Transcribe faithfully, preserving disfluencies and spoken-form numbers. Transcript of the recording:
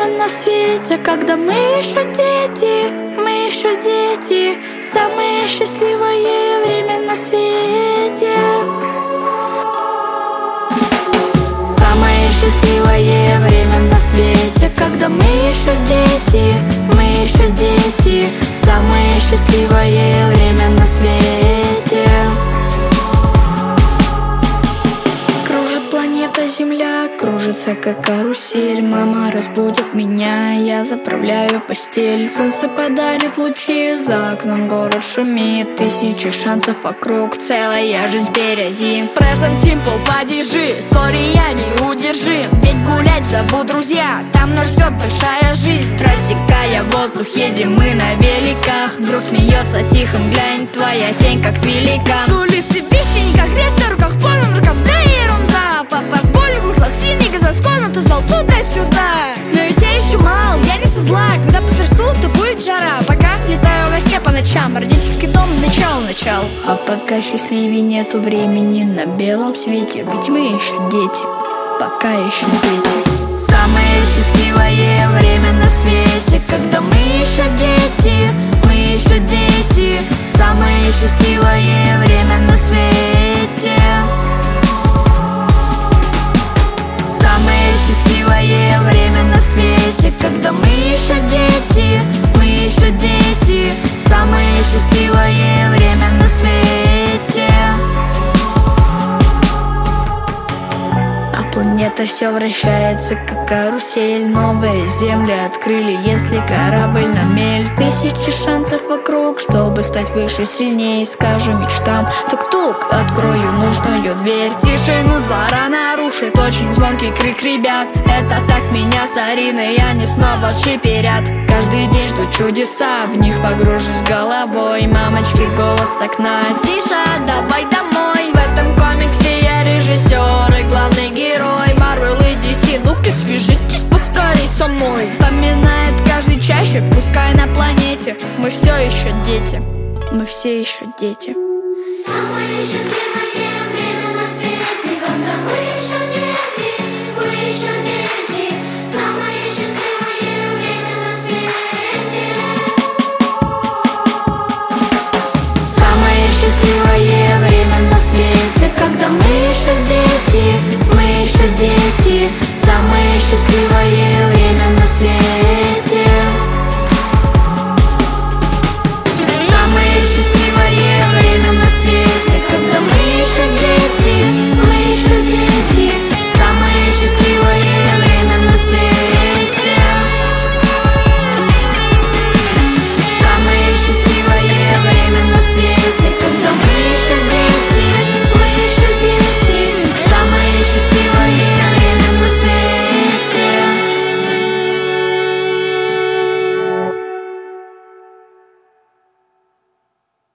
на свете, когда мы еще дети, мы еще дети. Самое счастливое время на свете. Самое счастливое время на свете, когда мы еще дети, мы еще дети. Самое счастливое время на свете. Кружит планета Земля, кружится как карусель. Мама разбудит меня, я заправляю постель. Солнце подарит лучи, за окном город шумит. Тысячи шансов вокруг, целая жизнь впереди. Present simple, подержи, сори, я не удержим. Ведь гулять зовут друзья, там нас ждет большая жизнь. Рассекая воздух, едем мы на великах. Друг смеется тихом, глянь, твоя тень как великан. С улицы весенний, как крест на руках, полон рукав, да ерунда. Папа с болью выслал синий газоскон, но ты зал туда-сюда. Но ведь я еще мал, я не со зла. Когда подрасту, то будет жара. Пока летаю во сне по ночам, родительский дом, начало, начал. А пока счастливее нету времени на белом свете. Ведь мы еще дети, пока еще дети. Самое счастливое время на свете, когда мы еще дети, мы еще дети. Самое счастливое время на свете. Самое счастливое время на свете, когда мы еще дети, мы еще дети. Самое счастливое время на свете. Планета все вращается, как карусель. Новые земли открыли, если корабль на мель. Тысячи шансов вокруг, чтобы стать выше, сильнее. Скажу мечтам тук-тук, открою нужную дверь. Тишину двора нарушит очень звонкий крик ребят. Это так меня с Ариной, они снова шиперят. Каждый день жду чудеса, в них погружусь головой. Мамочки, голос с окна: тише, давай домой. В этом комиксе я режиссер и главный герой. Марвел и ди си, ну-ка свяжитесь поскорей со мной. Вспоминает каждый чаще, пускай на планете. Мы все еще дети, мы все еще дети. Самое счастливое время на свете, когда мы еще дети, мы еще дети. Самое счастливое время на свете. Самое счастливое время на свете, когда мы еще дети, мы еще дети. Самое счастливое